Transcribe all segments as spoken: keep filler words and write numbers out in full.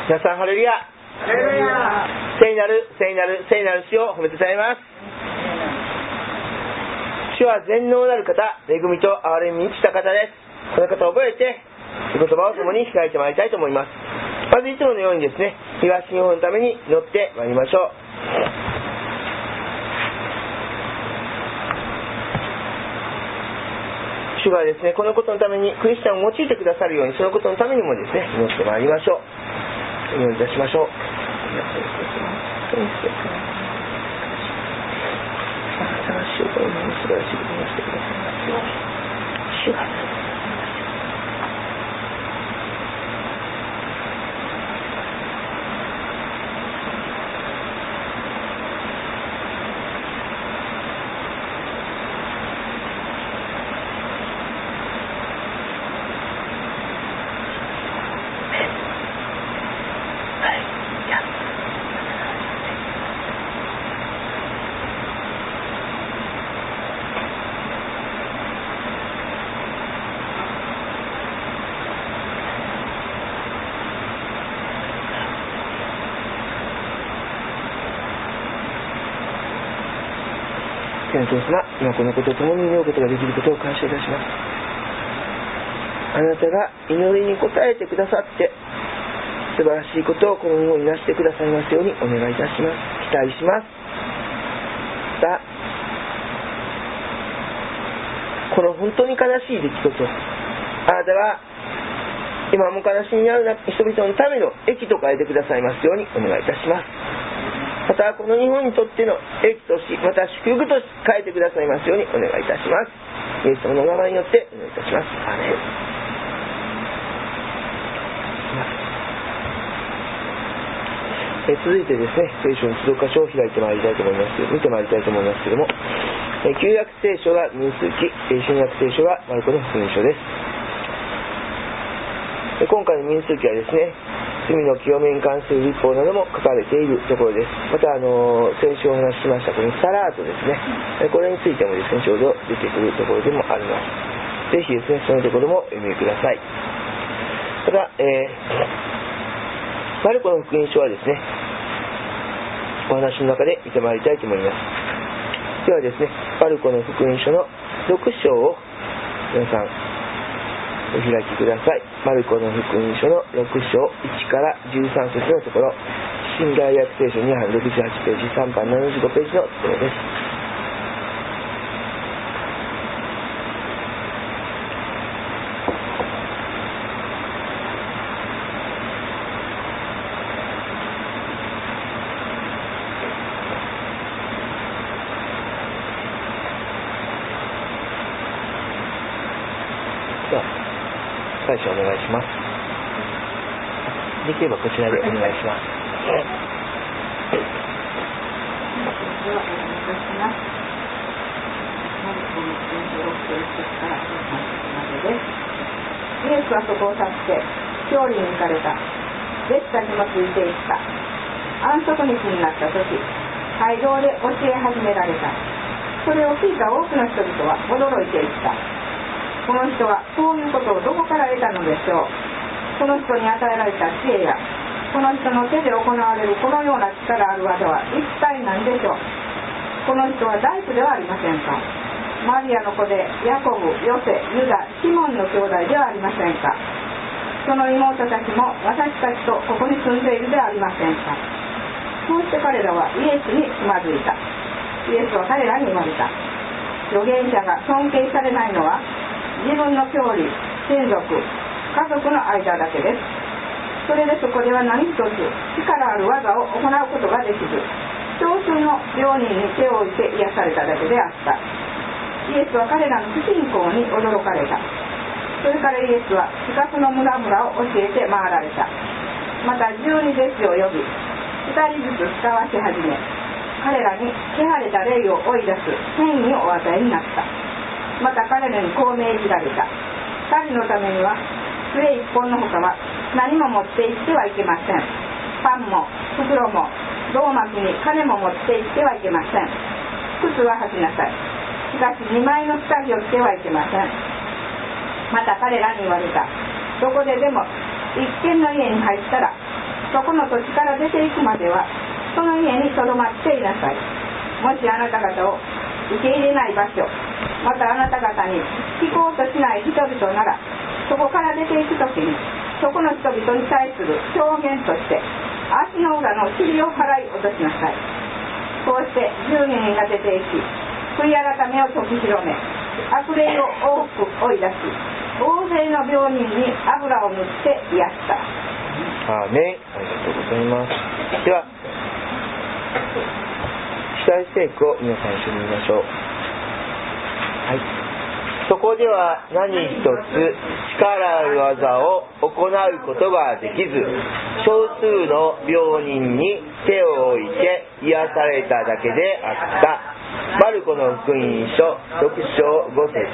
皆さんハレルヤ。聖なる聖なる聖なる主を褒めてたえます。主は全能なる方、恵みと憐れみに満ちた方です。この方を覚えて御言葉を共に開いてまいりたいと思います。まずいつものようにですね、東日本のために祈ってまいりましょう。主がですね、このことのためにクリスチャンを用いてくださるように、そのことのためにもですね、祈ってまいりましょう。お祈りいたしましょう。主が素晴らしいことをしてくださいますように。主が天父様、今このことを共に祈ることができることを感謝いたします。あなたが祈りに応えてくださって素晴らしいことをこの日本になしてくださいますようにお願いいたします。期待します。さあ、この本当に悲しい出来事、あなたが今も悲しみにある人々のための益と変えてくださいますようにお願いいたします。またこの日本にとっての益とし、また祝福とし変えてくださいますようにお願いいたします。イエス様のお名前によってお願いいたします。アーメン。え続いてですね、聖書の出読箇所を開いてまいりたいと思いますけど、見てまいりたいと思いますけれども、え旧約聖書が民数記、新約聖書がマルコの福音書です。今回の民数記はですね、罪の清めに関する律法なども書かれているところです。またあの先週お話ししましたこのサラートですね、これについてもですね、ちょうど出てくるところでもあります。ぜひですね、そのところもお読みください。ただ、えー、マルコの福音書はですね、お話の中で見てまいりたいと思います。ではですね、マルコの福音書のろく章を皆さんお開きください。マルコの福音書のろく章いちからじゅうさん節のところ、新概約聖書に版ろくじゅうはちページ、さん版ななじゅうごページのところです。最初お願いします。できればこちらでお願いします。 イエスはそこを去って調理に行かれた。弟子たちもついていった。安息日になった時、街道で教え始められた。それを聞いた多くの人々は驚いていった。この人はこういうことをどこから得たのでしょう。この人に与えられた知恵やこの人の手で行われるこのような力ある技は一体何でしょう。この人は大工ではありませんか。マリアの子でヤコブ、ヨセ、ユダ、シモンの兄弟ではありませんか。その妹たちも私たちとここに住んでいるではありませんか。そうして彼らはイエスにつまずいた。イエスは彼らに言われた。預言者が尊敬されないのは自分の郷里、親族、家族の間だけです。それでそこでは何一つ力ある技を行うことができず、少数の病人に手を置いて癒されただけであった。イエスは彼らの不信仰に驚かれた。それからイエスは近くの村々を教えて回られた。また十二弟子を呼び、二人ずつ使わし始め、彼らに汚れた霊を追い出す権威をお与えになった。また彼らにこう命じられた。二人のためには杖一本のほかは何も持って行ってはいけません。パンも袋も胴巻きに金も持って行ってはいけません。靴は履きなさい。しかし二枚の下着を着てはいけません。また彼らに言われた。どこででも一軒の家に入ったら、 そこの土地から出ていくまではその家にとどまっていなさい。もしあなた方を受け入れない場所、またあなた方に聞こうとしない人々なら、そこから出ていくときにそこの人々に対する証言として足の裏の塵を払い落としなさい。こうしてじゅうにんが出ていき、悔い改めを解き広め、悪霊を多く追い出し、大勢の病人に油を塗って癒した。 アーメン。ありがとうございます。では主題聖句を皆さん一緒に見ましょう。はい。そこでは何一つ力ある技を行うことができず、少数の病人に手を置いて癒されただけであった。マルコの福音書ろく章ご節。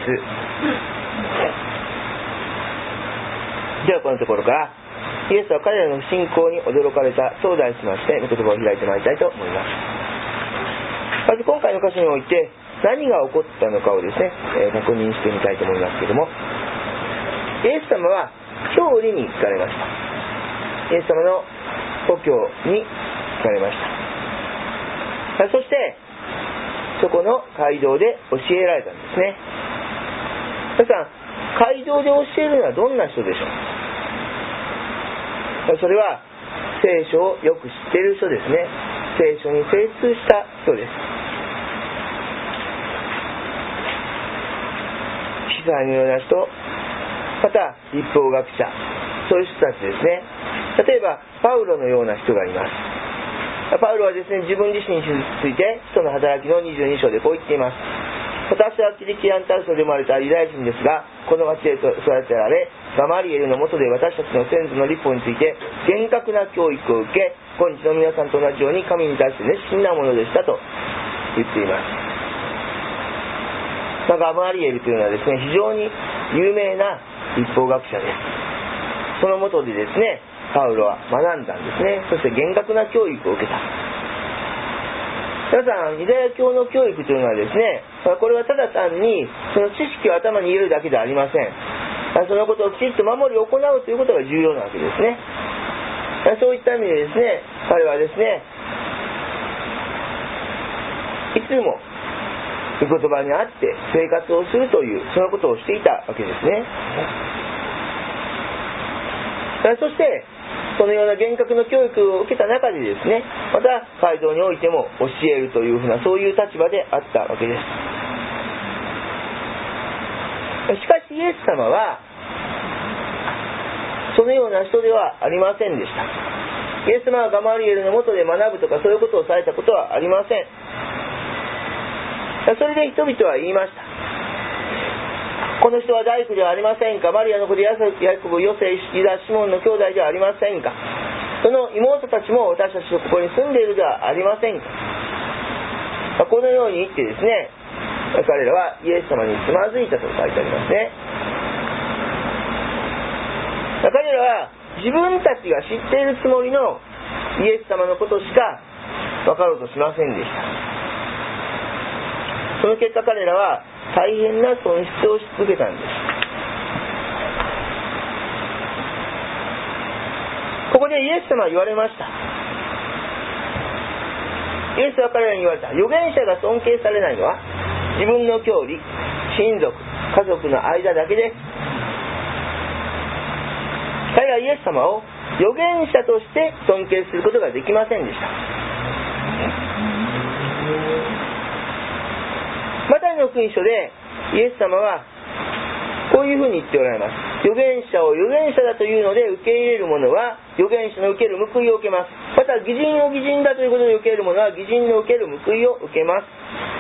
ではこのところからイエスは彼らの信仰に驚かれたと題しまして御言葉を開いてまいりたいと思います。まず今回の箇所において何が起こったのかをですね、えー、確認してみたいと思いますけれども、イエス様は教理に行かれました。イエス様の故郷に行かれました。そしてそこの街道で教えられたんですね。皆さん、街道で教えるのはどんな人でしょう。それは聖書をよく知っている人ですね。聖書に精通した人です。司祭のような人、また律法学者、そういう人たちですね。例えばパウロのような人がいます。パウロはですね、自分自身について使徒の働きのにじゅうに章でこう言っています。私はキリキアンタルソで生まれたユダヤ人ですが、この町で育てられ、ガマリエルの下で私たちの先祖の律法について厳格な教育を受け、今日の皆さんと同じように神に対して熱心なものでしたと言っています。まあ、ガマリエルというのはですね、非常に有名な律法学者です。その下でですね、パウロは学んだんですね。そして厳格な教育を受けた。皆さん、ユダヤ教の教育というのはですね、これはただ単にその知識を頭に入れるだけではありません。そのことをきちっと守り行うということが重要なわけですね。そういった意味でですね、彼はですね、いつも御言葉にあって生活をするというそのことをしていたわけですね。そしてそのような厳格な教育を受けた中でですね、また街道においても教えるというふうなそういう立場であったわけです。しかしイエス様はそのような人ではありませんでした。イエス様はガマリエルの下で学ぶとかそういうことをされたことはありません。それで人々は言いました。この人は大工ではありませんか。マリアの子でヤコブ、ヨセ、ユダ、シモンの兄弟ではありませんか。その妹たちも私たちとここに住んでいるではありませんか。このように言ってですね、彼らはイエス様につまずいたと書いてありますね。彼らは自分たちが知っているつもりのイエス様のことしか分かろうとしませんでした。その結果彼らは大変な損失をし続けたんです。ここでイエス様は言われました。イエスは彼らに言われた。預言者が尊敬されないのは自分の郷里、親族、家族の間だけです。彼らはイエス様を預言者として尊敬することができませんでした。マタイの福音書でイエス様はこういうふうに言っておられます。預言者を預言者だというので受け入れる者は預言者の受ける報いを受けます。また義人を義人だということで受け入れる者は義人の受ける報いを受けます。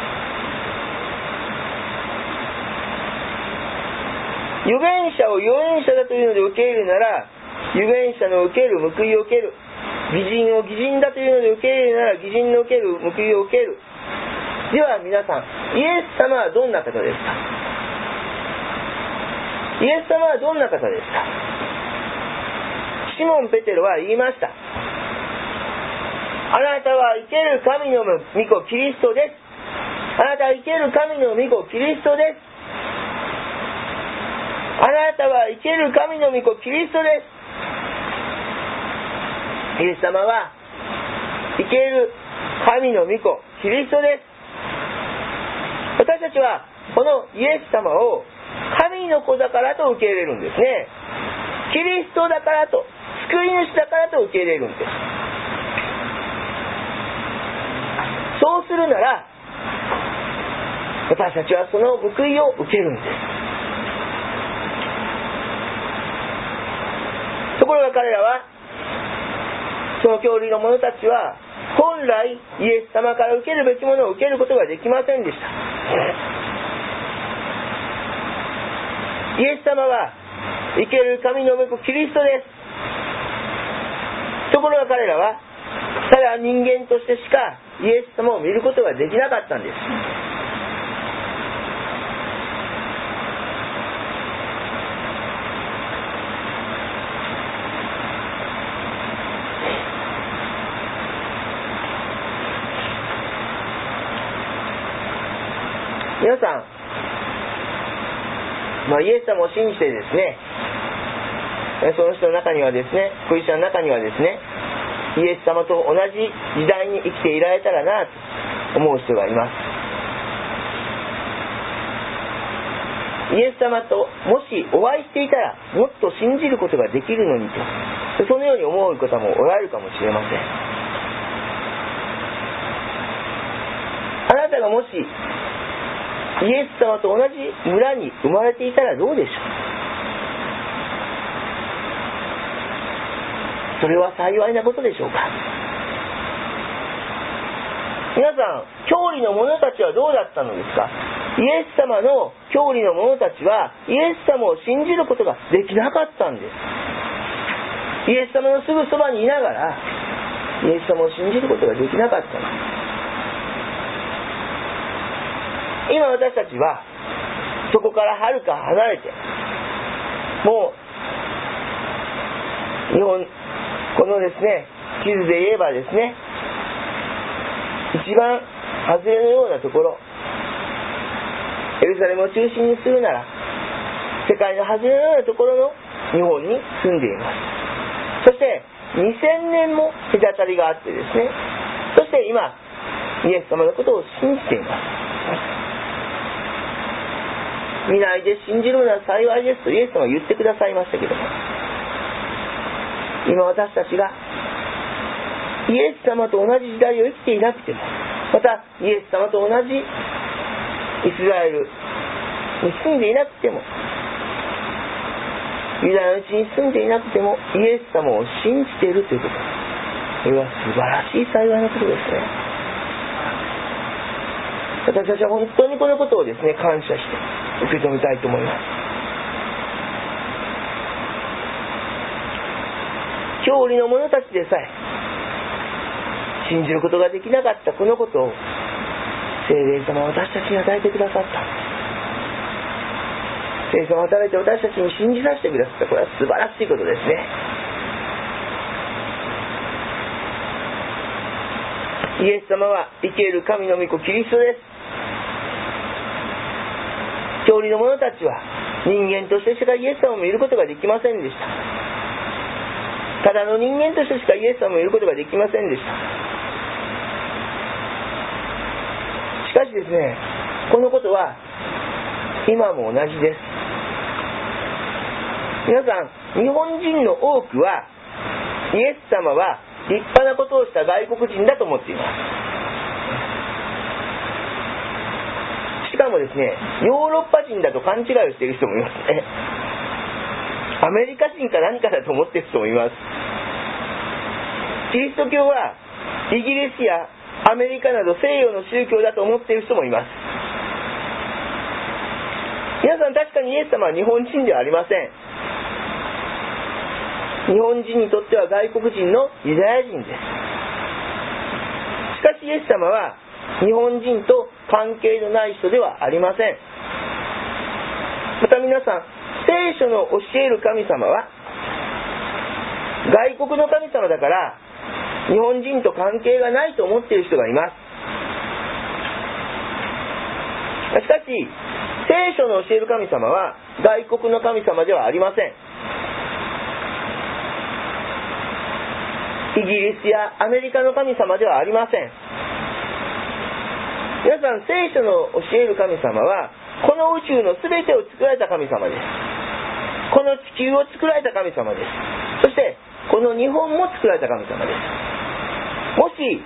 預言者を預言者だというので受け入れるなら預言者の受ける報いを受ける。義人を義人だというので受け入れるなら義人の受ける報いを受ける。では皆さん、イエス様はどんな方ですか。イエス様はどんな方ですか。シモン・ペテロは言いました。あなたは生ける神の御子キリストです。あなたは生ける神の御子キリストです。あなたは生ける神の御子キリストです。 イエス様は生ける神の御子キリストです。私たちはこのイエス様を神の子だからと受け入れるんですね。キリストだからと、救い主だからと受け入れるんです。そうするなら私たちはその報いを受けるんです。ところが彼らは、その教理の者たちは本来イエス様から受けるべきものを受けることができませんでした。イエス様は生ける神の御子キリストです。ところが彼らはただ人間としてしかイエス様を見ることができなかったんです。皆さん、まあ、イエス様を信じてですね、その人の中にはですね、クリスチャンの中にはですね、イエス様と同じ時代に生きていられたらなと思う人がいます。イエス様ともしお会いしていたらもっと信じることができるのにと、そのように思う方もおられるかもしれません。あなたがもしイエス様と同じ村に生まれていたらどうでしょう。それは幸いなことでしょうか。皆さん、教理の者たちはどうだったのですか。イエス様の教理の者たちはイエス様を信じることができなかったんです。イエス様のすぐそばにいながらイエス様を信じることができなかったんです。今私たちはそこからはるか離れて、もう日本このですね地図で言えばですね、一番外れのようなところ、エルサレムを中心にするなら世界の外れのようなところの日本に住んでいます。そしてにせんねんも隔たりがあってですね、そして今イエス様のことを信じています。見ないで信じるのは幸いですとイエス様は言ってくださいましたけども、今私たちがイエス様と同じ時代を生きていなくても、またイエス様と同じイスラエルに住んでいなくても、ユダヤのうちに住んでいなくてもイエス様を信じているということ、これは素晴らしい幸いなことですね。私たちは本当にこのことをですね感謝して受け止めたいと思います。教理の者たちでさえ信じることができなかったこのことを聖霊様は私たちに与えてくださった。聖霊様を与えて私たちに信じさせてくださった。これは素晴らしいことですね。イエス様は生ける神の御子キリストです。教理の者たちは人間としてしかイエス様を見ることができませんでした。ただの人間としてしかイエス様を見ることができませんでした。しかしですね、このことは今も同じです。皆さん、日本人の多くはイエス様は立派なことをした外国人だと思っています。しかもですね、ヨーロッパ人だと勘違いをしている人もいますね。アメリカ人か何かだと思っている人もいます。キリスト教はイギリスやアメリカなど西洋の宗教だと思っている人もいます。皆さん、確かにイエス様は日本人ではありません。日本人にとっては外国人のユダヤ人です。しかしイエス様は日本人と関係のない人ではありません。また皆さん、聖書の教える神様は外国の神様だから日本人と関係がないと思っている人がいます。しかし聖書の教える神様は外国の神様ではありません。 イギリスやアメリカの神様ではありません。皆さん、聖書の教える神様はこの宇宙のすべてを作られた神様です。この地球を作られた神様です。そしてこの日本も作られた神様です。もし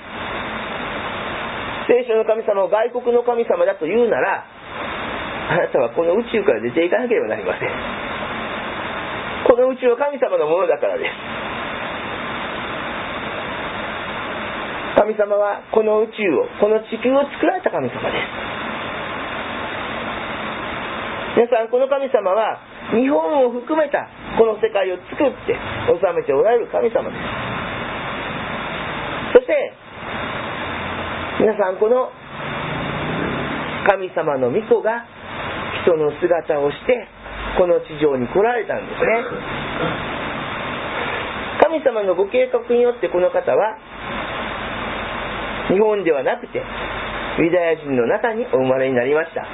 聖書の神様を外国の神様だと言うなら、あなたはこの宇宙から出ていかなければなりません。この宇宙は神様のものだからです。神様はこの宇宙を、この地球を作られた神様です。皆さん、この神様は日本を含めたこの世界を作って治めておられる神様です。そして皆さん、この神様の御子が人の姿をしてこの地上に来られたんですね。神様のご計画によってこの方は日本ではなくてユダヤ人の中にお生まれになりました。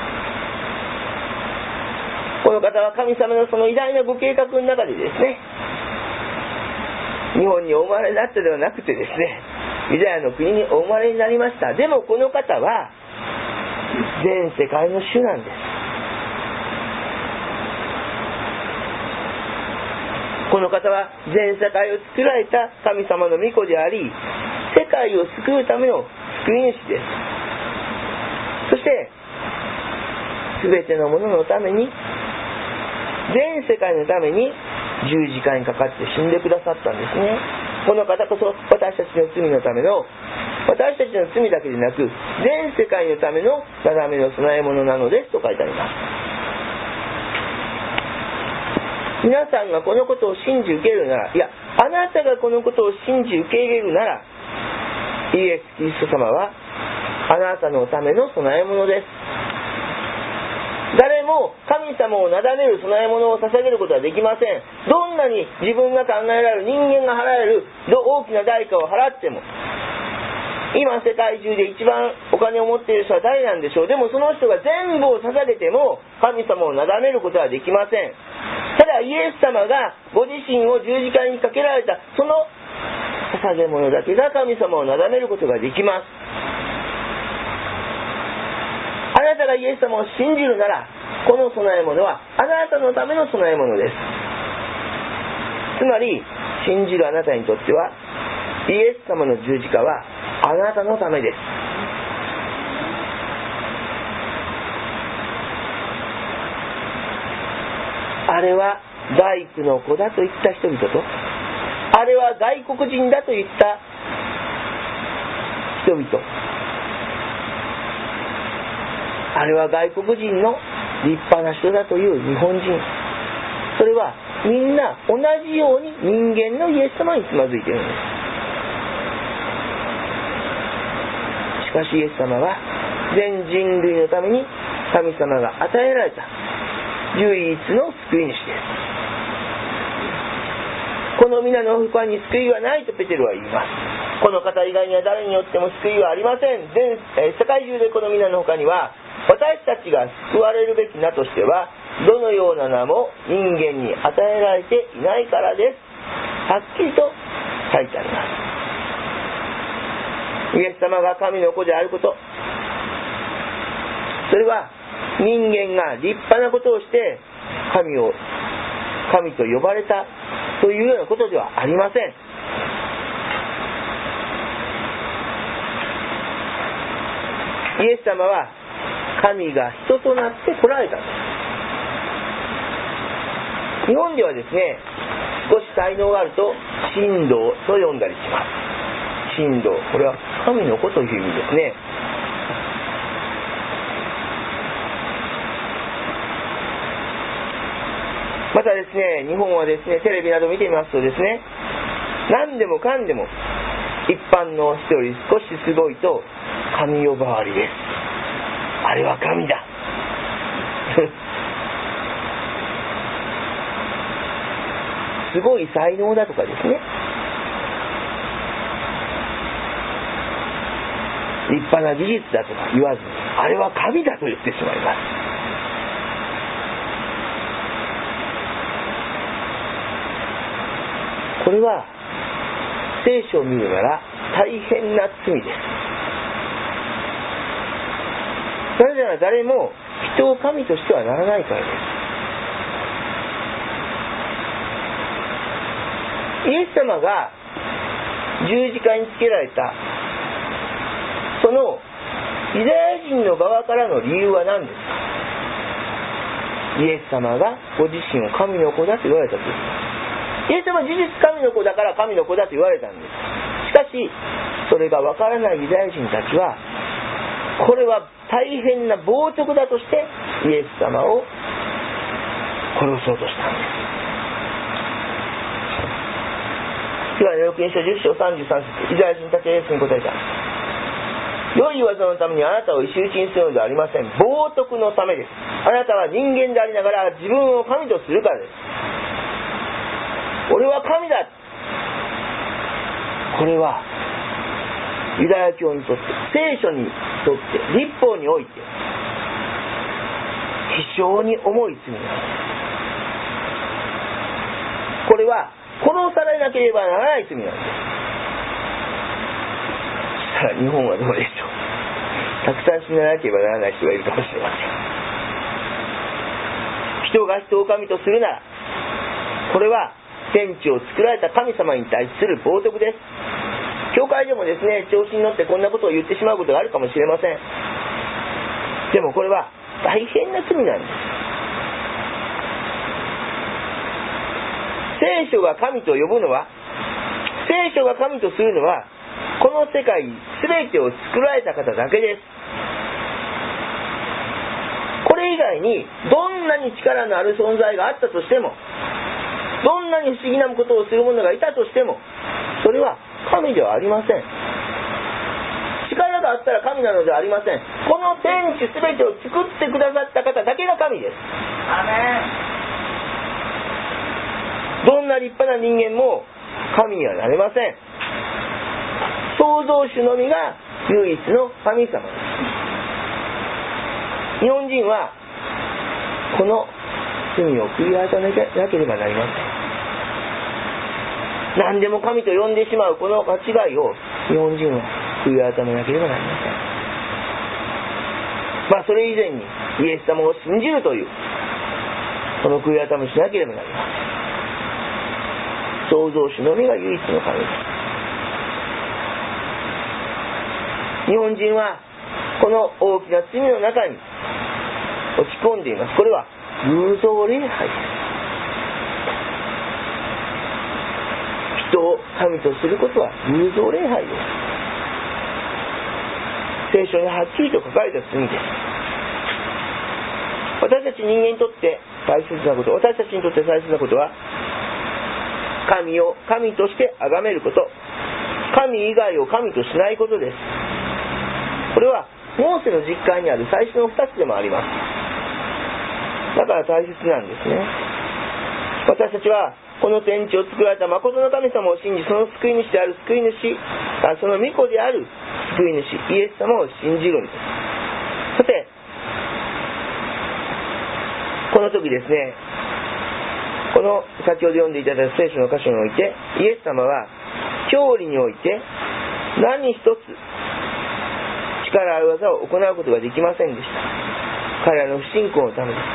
この方は神様のその偉大なご計画の中でですね、日本にお生まれになったではなくてですね、ユダヤの国にお生まれになりました。でもこの方は全世界の主なんです。この方は全世界を作られた神様の御子であり、世界を救うための救い主です。そして全てのもののために、全世界のために十字架にかかって死んでくださったんですね。この方こそ私たちの罪のための、私たちの罪だけでなく全世界のためのなだめの供え物なのですと書いてあります。皆さんがこのことを信じ受けるなら、いや、あなたがこのことを信じ受け入れるなら、イエス・キリスト様はあなたのための供え物です。誰も神様をなだめる供え物を捧げることはできません。どんなに自分が考えられる、人間が払える大きな代価を払っても、今世界中で一番お金を持っている人は誰なんでしょう。でもその人が全部を捧げても神様をなだめることはできません。ただイエス様がご自身を十字架にかけられたその捧げ物だけが神様をなだめることができます。あなたがイエス様を信じるなら、この供え物はあなたのための供え物です。つまり信じるあなたにとってはイエス様の十字架はあなたのためです。あれは大工の子だと言った人々と、あれは外国人だと言った人々、あれは外国人の立派な人だという日本人、それはみんな同じように人間のイエス様につまずいているんです。しかしイエス様は全人類のために神様が与えられた唯一の救い主です。この皆の他に救いはないとペテロは言います。この方以外には誰によっても救いはありません。全世界中でこの皆の他には私たちが救われるべき名としてはどのような名も人間に与えられていないからです。はっきりと書いてあります。イエス様が神の子であること、それは人間が立派なことをして神を神と呼ばれたというようなことではありません。イエス様は神が人となって来られたんです。日本ではですね、少し才能があると神道と呼んだりします。神道、これは神の子という意味ですね。またですね、日本はですね、テレビなど見てみますとですね、何でもかんでも一般の人より少しすごいと神呼ばわりです。あれは神だすごい才能だとかですね、立派な技術だとか言わずに、あれは神だと言ってしまいます。これは聖書を見るなら大変な罪です。なぜなら誰も人を神としてはならないからです。イエス様が十字架につけられたそのユダヤ人の側からの理由は何ですか？イエス様がご自身を神の子だと言われたとき、イエス様は事実神の子だから神の子だと言われたんです。しかしそれがわからないユダヤ人たちはこれは大変な冒涜だとしてイエス様を殺そうとしたんです。ヨハネの福音書じゅっ章さんじゅうさん節、ユダヤ人たちはイエスに答えた。良い技のためにあなたを石打ちにするのではありません。冒涜のためです。あなたは人間でありながら自分を神とするからです。俺は神だ。これはユダヤ教にとって、聖書にとって、律法において非常に重い罪なんです。これは殺されなければならない罪なんです。そしたら日本はどうでしょう。たくさん死ななければならない人がいるかもしれません。人が人を神とするなら、これは天地を作られた神様に対する冒涜です。教会でもですね、調子に乗ってこんなことを言ってしまうことがあるかもしれません。でもこれは大変な罪なんです。聖書が神と呼ぶのは、聖書が神とするのは、この世界全てを作られた方だけです。これ以外にどんなに力のある存在があったとしても、どんなに不思議なことをする者がいたとしても、それは神ではありません。力があったら神なのではありません。この天地全てを作ってくださった方だけが神です。 アメン。どんな立派な人間も神にはなれません。創造主のみが唯一の神様です。日本人はこの罪を悔い改めなければなりません。何でも神と呼んでしまうこの間違いを日本人は悔い改めなければなりません。まあそれ以前にイエス様を信じるというこの悔い改めしなければなりません。創造主のみが唯一の神です。日本人はこの大きな罪の中に落ち込んでいます。これは偶像礼拝です。人を神とすることは偶像礼拝です。聖書にはっきりと書かれた罪です。私たち人間にとって大切なこと、私たちにとって大切なことは、神を神として崇めること、神以外を神としないことです。これはモーセの実会にある最初のふたつでもあります。だから大切なんですね。私たちはこの天地を作られた誠の神様を信じ、その救い主である救い主、その御子である救い主イエス様を信じるんです。さてこの時ですね、この先ほど読んでいただいた聖書の箇所において、イエス様は教理において何一つ力ある技を行うことができませんでした。彼らの不信仰のためです。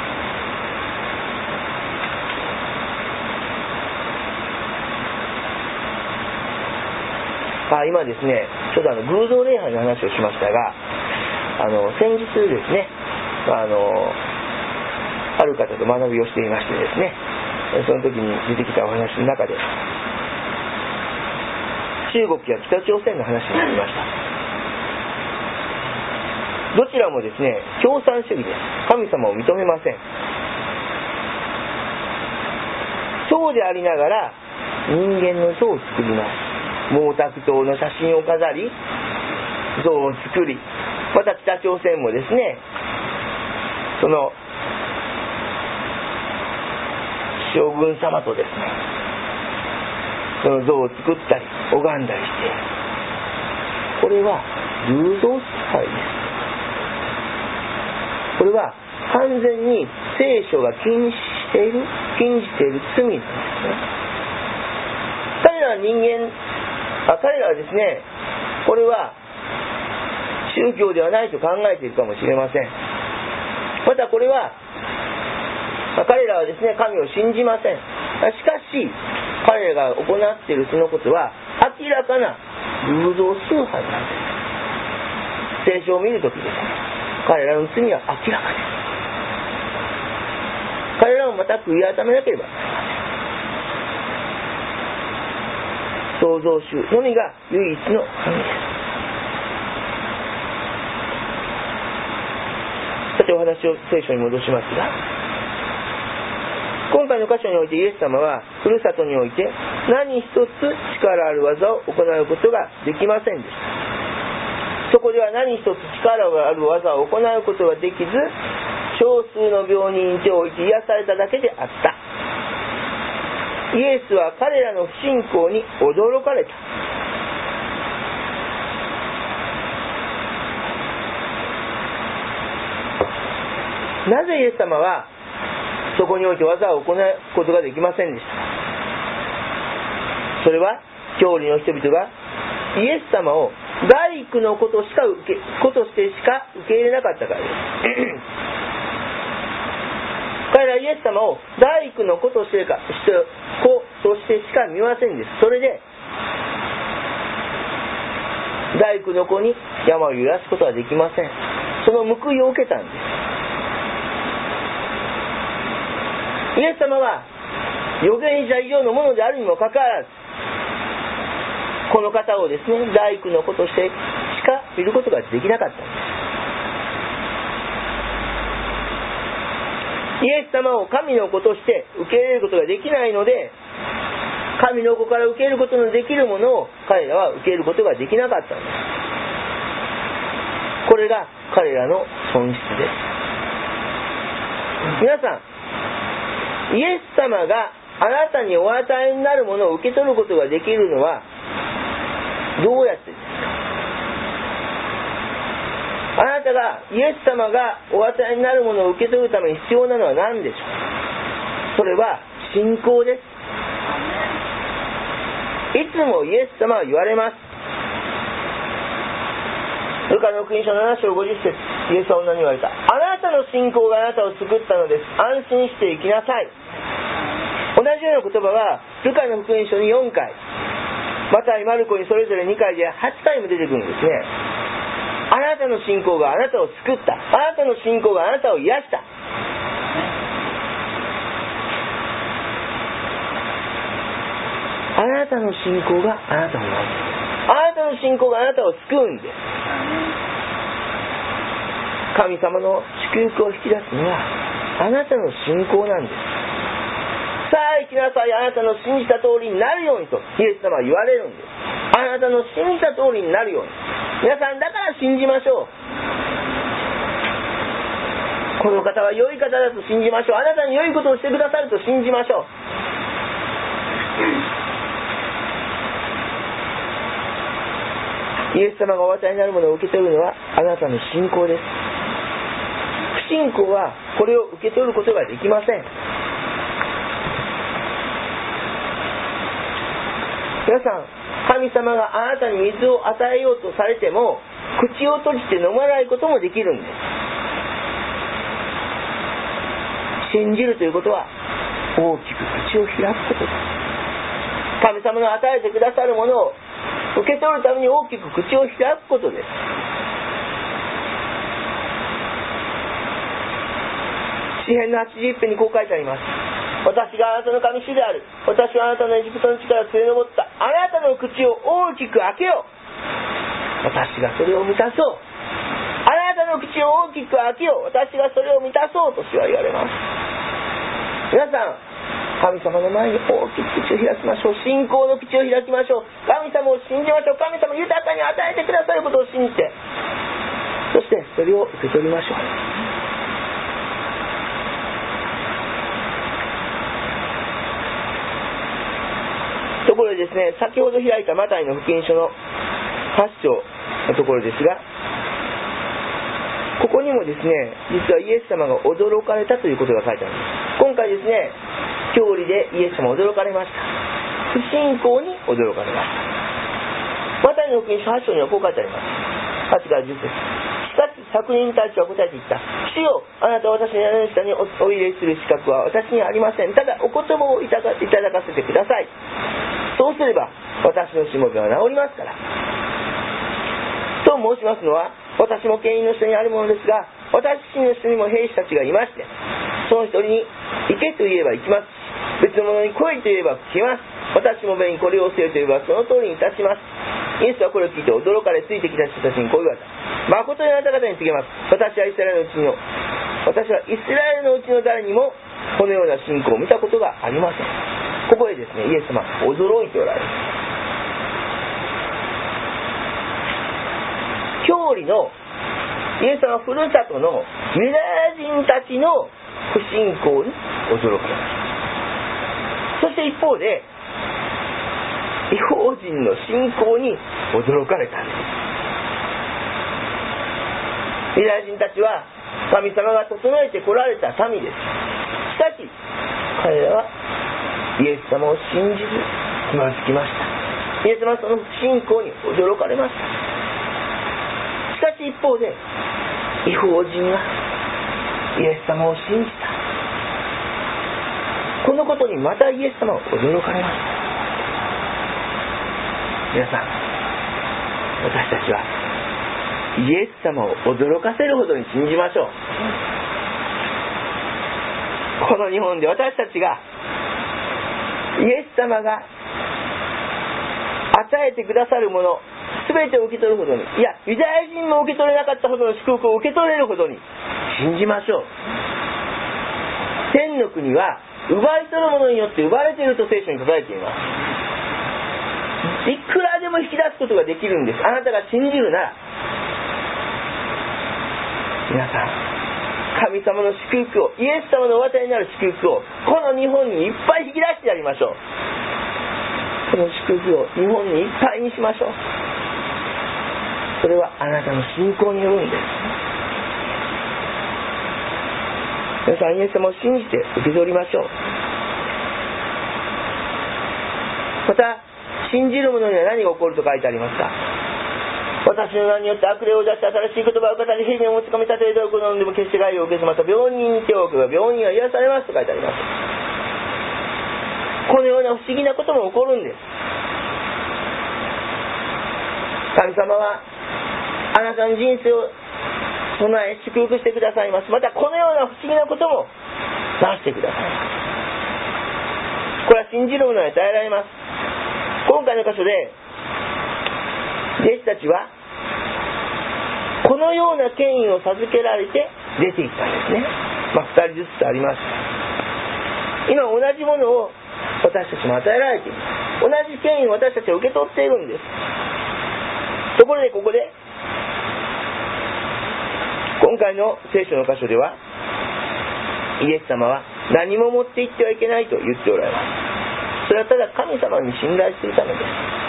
あ今ですね、ちょっとあの偶像礼拝の話をしましたが、あの先日ですね、あのある方と学びをしていましてですね、その時に出てきたお話の中で中国や北朝鮮の話になりました。どちらもですね、共産主義です。神様を認めません。そうでありながら人間の像を作ります。毛沢東の写真を飾り像を作り、また北朝鮮もですね、その将軍様とですね、その像を作ったり拝んだりしている。これは偶像崇拝です。これは完全に聖書が禁止している禁じている罪なんですね。彼らは人間あ彼らはですね、これは宗教ではないと考えているかもしれません。またこれは彼らはですね、神を信じません。しかし彼らが行っているそのことは明らかな偶像崇拝なんです。聖書を見るときですね、彼らの罪は明らかです。彼らもまた悔い改めなければなりません。創造主のみが唯一の神です。さてお話を聖書に戻しますが、今回の箇所においてイエス様はふるさとにおいて何一つ力ある技を行うことができませんでした。そこでは何一つ力がある技を行うことができず、少数の病人に手を置いて癒されただけであった。イエスは彼らの不信仰に驚かれた。なぜイエス様はそこにおいて技を行うことができませんでした。それは教理の人々がイエス様を大工のことしか受けことしてしか受け入れなかったからです彼らはイエス様を大工のことしてか子としてしか見ませんでした。それで大工の子に山を揺らすことはできません。その報いを受けたんです。イエス様は預言者以上のものであるにもかかわらず、この方をですね、大工の子としてしか見ることができなかったんです。イエス様を神の子として受け入れることができないので、神の子から受け入れることのできるものを彼らは受け入れることができなかったんです。これが彼らの損失です。皆さん、イエス様があなたにお与えになるものを受け取ることができるのはどうやってですか？あなたがイエス様がお与えになるものを受け取るために必要なのは何でしょう？それは信仰です。いつもイエス様は言われます。ルカの福音書なな章ごじゅっ節、イエスは女に言われた。あなたの信仰があなたを救ったのです。安心して生きなさい。同じような言葉はルカの福音書によんかい、マタイ、マルコにそれぞれにかいではちかいも出てくるんですね。あなたの信仰があなたを救った。あなたの信仰があなたを癒した。あなたの信仰があなたを癒した。あなたの信仰があなたを救うんです。神様の祝福を引き出すのはあなたの信仰なんです。さあ行きなさい、あなたの信じた通りになるようにとイエス様は言われるんです。あなたの信じた通りになるように。皆さん、だから信じましょう。この方は良い方だと信じましょう。あなたに良いことをしてくださると信じましょう。イエス様がお与えになるものを受け取るのはあなたの信仰です。不信仰はこれを受け取ることができません。皆さん、神様があなたに水を与えようとされても口を閉じて飲まないこともできるんです。信じるということは大きく口を開くことです。神様の与えてくださるものを受け取るために大きく口を開くことです。詩編のはちじゅういち編にこう書いてあります。私があなたの神主である。私はあなたのエジプトの地から連れ上った。あなたの口を大きく開けよう。私がそれを満たそう。あなたの口を大きく開けよう。私がそれを満たそうと主は言われます。皆さん、神様の前に大きく口を開きましょう。信仰の口を開きましょう。神様を信じましょう。神様豊かに与えてくださることを信じて、そしてそれを受け取りましょう。ところでですね、先ほど開いたマタイの福音書のはち章のところですが、ここにもですね、実はイエス様が驚かれたということが書いてあります。今回ですね、教理でイエス様驚かれました。不信仰に驚かれましマタイの福音書はち章にはこう書いてあります。はちからじゅっ節。しかし作人たちは答えていった。主よ、あなたは私の屋根の下に お, お入れする資格は私にはありません。ただお言葉をいただ, いただかせてください。そうすれば私のしもべは治りますから。と申しますのは、私も権威の下にあるものですが、私の下にも兵士たちがいまして、その一人に行けと言えば行きます。別の者に来いと言えば来ます。私もべにこれを教えと言えばその通りにいたします。イエスはこれを聞いて驚かれ、ついてきた人たちにこう言われた。誠にあなた方に告げます。私はイスラエルのうちの私はイスラエルのうちの誰にもこのような信仰を見たことがありません。ここでですね、イエス様驚いておられる。教理のイエス様ふるさとのユダヤ人たちの不信仰に驚かれます。そして一方で異邦人の信仰に驚かれたんです。ユダヤ人たちは神様が整えてこられた民です。しかし彼らはイエス様を信じずつまずきました。イエス様はその信仰に驚かれました。しかし一方で異邦人がイエス様を信じた。このことにまたイエス様は驚かれました。皆さん、私たちはイエス様を驚かせるほどに信じましょう。この日本で私たちがイエス様が与えてくださるもの全てを受け取るほどに、いやユダヤ人も受け取れなかったほどの祝福を受け取れるほどに信じましょう。天の国は奪い取るものによって奪われていると聖書に書かれています。いくらでも引き出すことができるんです。あなたが信じるなら。皆さん、神様の祝福を、イエス様のお与えになる祝福をこの日本にいっぱい引き出してやりましょう。この祝福を日本にいっぱいにしましょう。それはあなたの信仰によるんです。皆さん、イエス様を信じて受け取りましょう。また信じる者には何が起こると書いてありますか。私の名によって悪霊を出して新しい言葉を語り、蛇をつかみ立てるどころでも決して害を受けず、また病人に手を置けば病人は癒されますと書いてあります。このような不思議なことも起こるんです。神様はあなたの人生を備え祝福してくださいます。またこのような不思議なこともなしてくださいます。これは信じる者に与えられます。今回の箇所で弟子たちはこのような権威を授けられて出ていったんですね。まあふたりずつあります。今同じものを私たちも与えられている。同じ権威を私たちは受け取っているんです。ところでここで今回の聖書の箇所ではイエス様は何も持って行ってはいけないと言っておられます。それはただ神様に信頼するためです。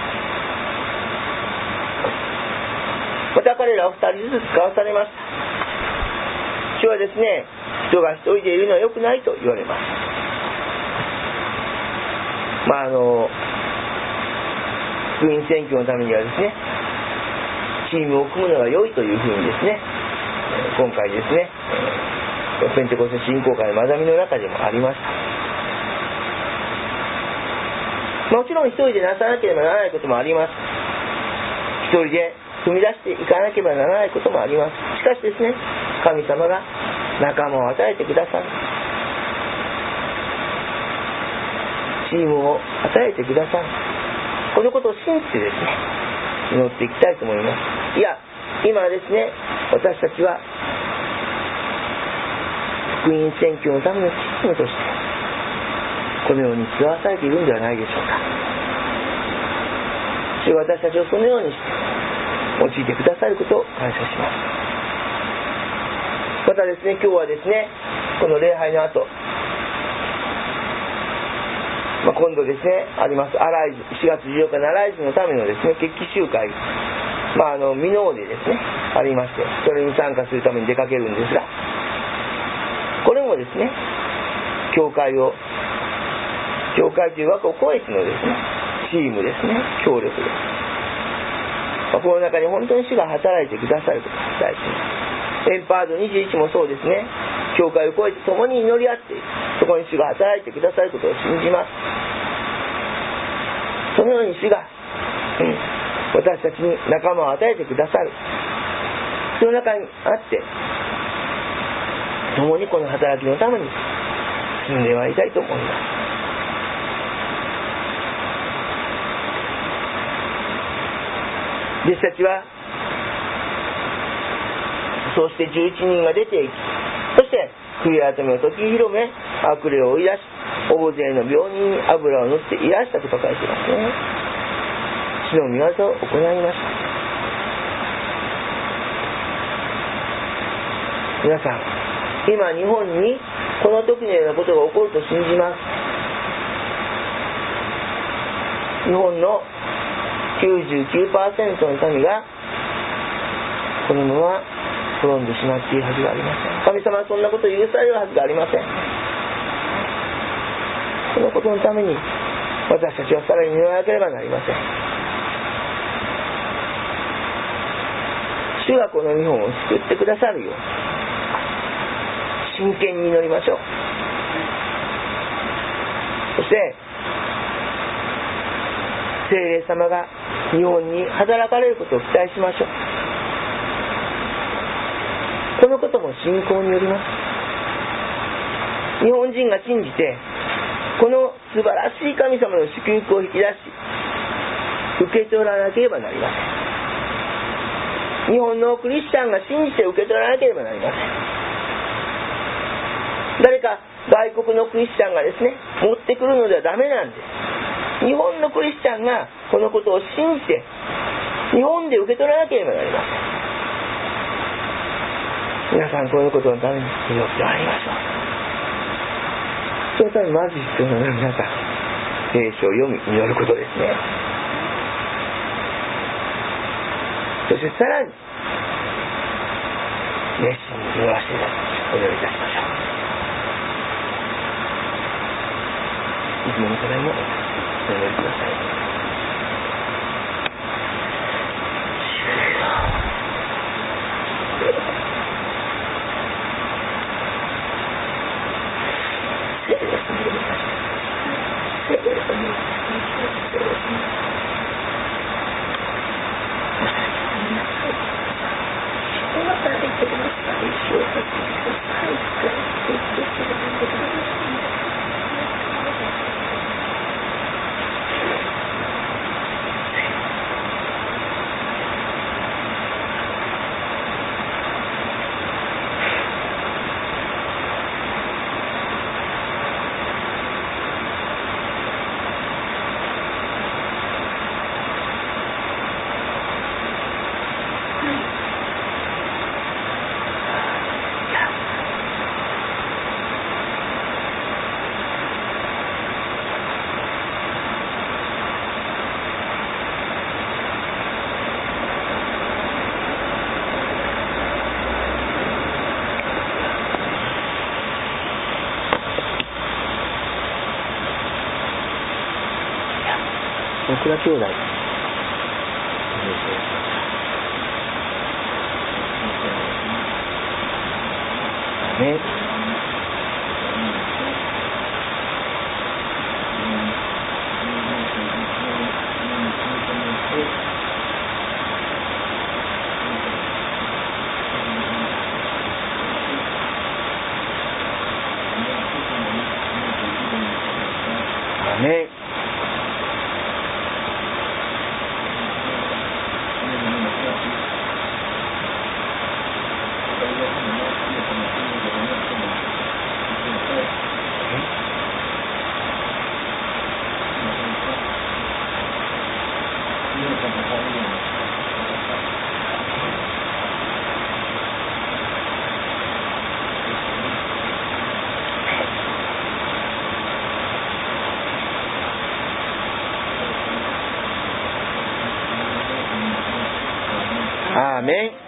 また彼らはふたりずつ使わされました。主はですね、人が一人でいるのは良くないと言われます。まああの福音選挙のためにはですね、チームを組むのが良いというふうにですね、今回ですねペンテコステ信仰会の学びの中でもありました。もちろん一人でなさなければならないこともあります。一人で踏み出していかなければならないこともあります。しかしですね、神様が仲間を与えてくださる、チームを与えてくださる、このことを信じてですね祈っていきたいと思います。いや今ですね、私たちは福音宣教のためのチームとしてこのように使わされているんではないでしょうか。主は私たちをそのようにして用いてくださることを感謝します。またですね、今日はですね、この礼拝の後、まあ、今度ですねありますアライズ、しがつじゅうよっかのアライズのためのですね決起集会、まああの箕面でですねありまして、それに参加するために出かけるんですが、これもですね教会を教会という枠を超えてのですねチームですね、協力です。 まあ、この中に本当に主が働いてくださることを期待します。エンパードにじゅういちもそうですね。教会を越えて共に祈り合っている、そこに主が働いてくださることを信じます。そのように主が、うん、私たちに仲間を与えてくださる、その中にあって共にこの働きのために進んでまいりたいと思います。弟子たちはそうしてじゅういちにんが出ていき、そして悔い改めを解き広め、悪霊を追い出し、大勢の病人に油を塗って癒したと書かれていますね。主の御業を行いました。皆さん、今日本にこの時のようなことが起こると信じます。日本の きゅうじゅうきゅうパーセント の民がこのまま滅んでしまっているはずがありません。神様はそんなことを許されるはずがありません。そのことのために私たちはさらに祈らなければなりません。主がこの日本を救ってくださるよう真剣に祈りましょう。そして聖霊様が日本に働かれることを期待しましょう。このことも信仰によります。日本人が信じてこの素晴らしい神様の祝福を引き出し受け取らなければなりません。日本のクリスチャンが信じて受け取らなければなりません。誰か外国のクリスチャンがですね持ってくるのではダメなんです。日本のクリスチャンがこのことを信じて日本で受け取らなければなりません。皆さん、このことのために祈ってまいりましょう。そのためにまず必要なのは皆さん聖書を読み祈ることですね。そしてさらに熱心に祈らせていただきましょう。お祈りいたしましょう。いつもの課題もお祈りください。僕ら兄弟ね。ね。アーメン。